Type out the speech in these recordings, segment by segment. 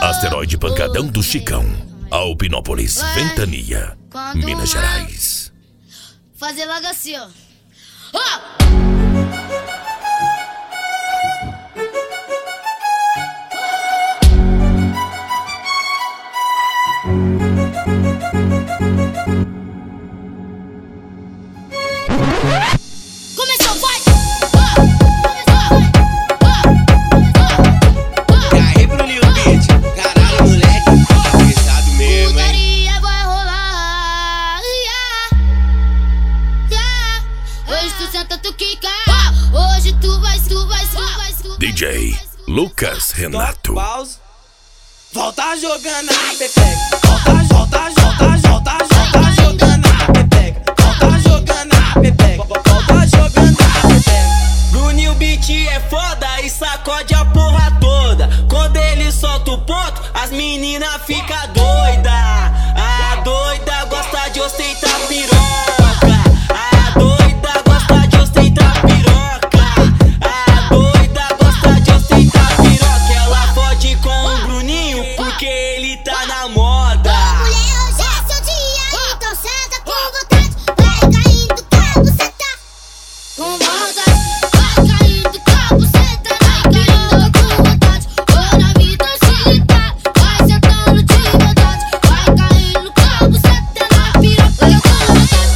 Asteroide Pancadão do Chicão, Alpinópolis, Ventania, Minas Gerais. Fazer logo assim, ó. Começou, vai! E aí, Bruninho Beat, caralho, moleque, tá pesado mesmo, hein? Putaria vai rolar, Hoje tu senta, tu quica. Hoje tu vai. DJ Lucas Renato. Pause. Volta jogando a pepeca. Volta jogando a pepeca. Volta jogando a pepeca. Volta jogando a pepeca. Bruninho Beat é foda e sacode a porra toda. Quando ele solta o ponto, as meninas ficam doida. A doida gosta de ostentar piroca. A doida gosta de ostentar piroca. A doida gosta de ostentar piroca. Ela fode com o Bruninho porque ele tá na moda. Mulher, hoje é seu dia, então senta com vontade. Vai caindo com a buceta. Com vontade. Vai caindo com a buceta. Vai caindo com vontade. Ou na vida se ligar. Vai sentando de verdade. Vai caindo com a buceta na piroca. Eu com vontade.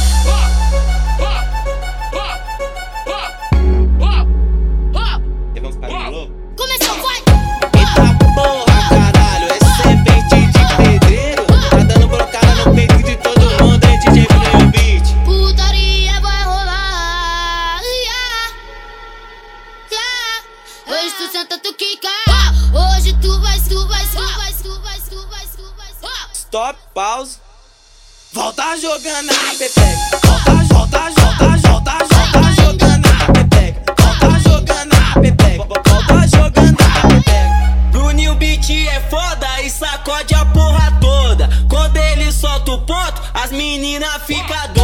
Teve uns caras de novo? Começou, vai! Eita porra, caralho, esse é pente de pedreiro. Tá dando brocada no peito de todo mundo, hein, DJ Bruninho Beat. Putaria vai rolar, Hoje tu senta, tu quica. Hoje tu vai. Stop, pause. Volta jogando a pepeca. Volta jogando a pepeca. Volta jogando a pepeca. Volta jogando a pepeca. Bruninho Beat é foda e sacode a porra toda. Quando ele solta o ponto, as meninas ficam doidas.